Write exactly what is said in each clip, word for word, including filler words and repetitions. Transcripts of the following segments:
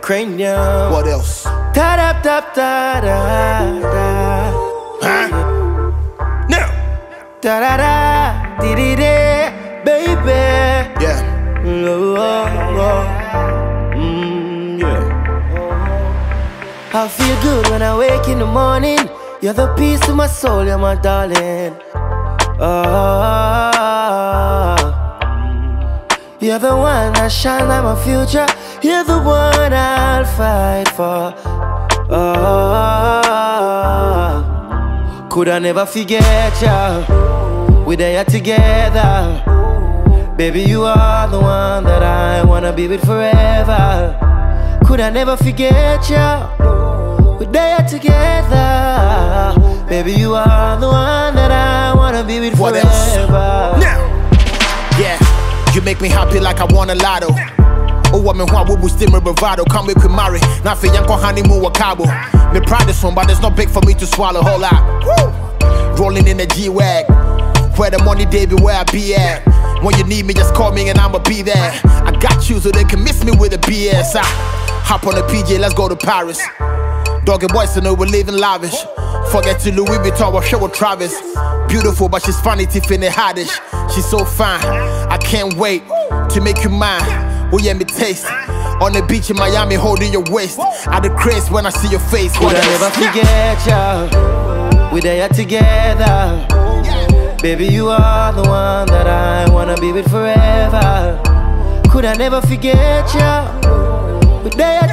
cranium. What else? Ta da da da da da. Huh? Now. Da da da, di di di, baby. Yeah. Oh, oh, oh. Mm, yeah. I feel good when I wake in the morning. You're the peace of my soul, you're my darling. Oh, you're the one that shine like my future. You're the one I'll fight for. Oh, could I never forget you? We're there together. Baby, you are the one that I wanna be with forever. Could I never forget you? We're there together. Baby, you are the one that I wanna be with what forever. Else? Now. Yeah, you make me happy like I won a lotto. Oh, woman, who will still my bravado? Come with marry. Not for young honeymoon or cabo. Me proud of one, but it's not big for me to swallow. Whole lot. Woo. Rolling in a G-Wag. Where the money, they be where I be at. When you need me, just call me and I'ma be there. I got you so they can miss me with a B S. I hop on a P J, let's go to Paris. Doggy boys to know we're living lavish. Forget to Louis Vuitton, we'll show with Travis. Beautiful, but she's funny, Tiffany Haddish. She's so fine, I can't wait to make you mine. Will you let me taste? On the beach in Miami, holding your waist. At the craze when I see your face. Could I never forget you? We're there together. Baby, you are the one that I wanna be with forever. Could I never forget you? We're there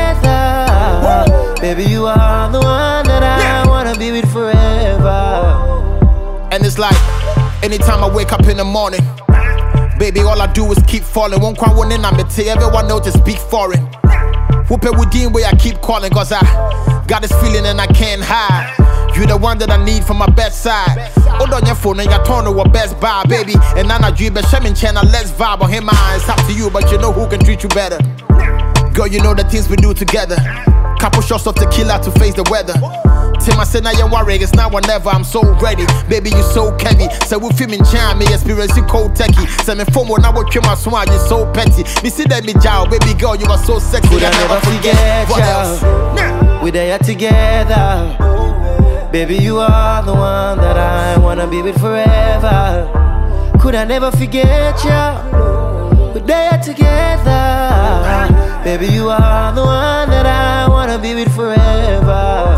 together. Baby, you are the one that I wanna be with forever. And it's like, anytime I wake up in the morning, baby, all I do is keep falling. Won't cry one in, I'm tell everyone else just speak foreign. Whoop it within where I keep calling, cause I got this feeling and I can't hide. You the one that I need for my bedside. Hold on your phone and you turn to a best buy, baby. And now I dream but Shemin channel, let's vibe on him. It's up to you, but you know who can treat you better. Girl, you know the things we do together. Couple shots of tequila to face the weather. Tim, I said now you're worried, it's now or never, I'm so ready. Baby, you so heavy. So we film in China, me experience you cold techie. Send me phone when I work my swag, you so petty. Me see that me jow, baby girl, you are so sexy. Could I, I never forget, forget you? We're there together. Baby, you are the one that I wanna be with forever. Could I never forget you? We're there together. Baby, you are the one that I wanna be with forever.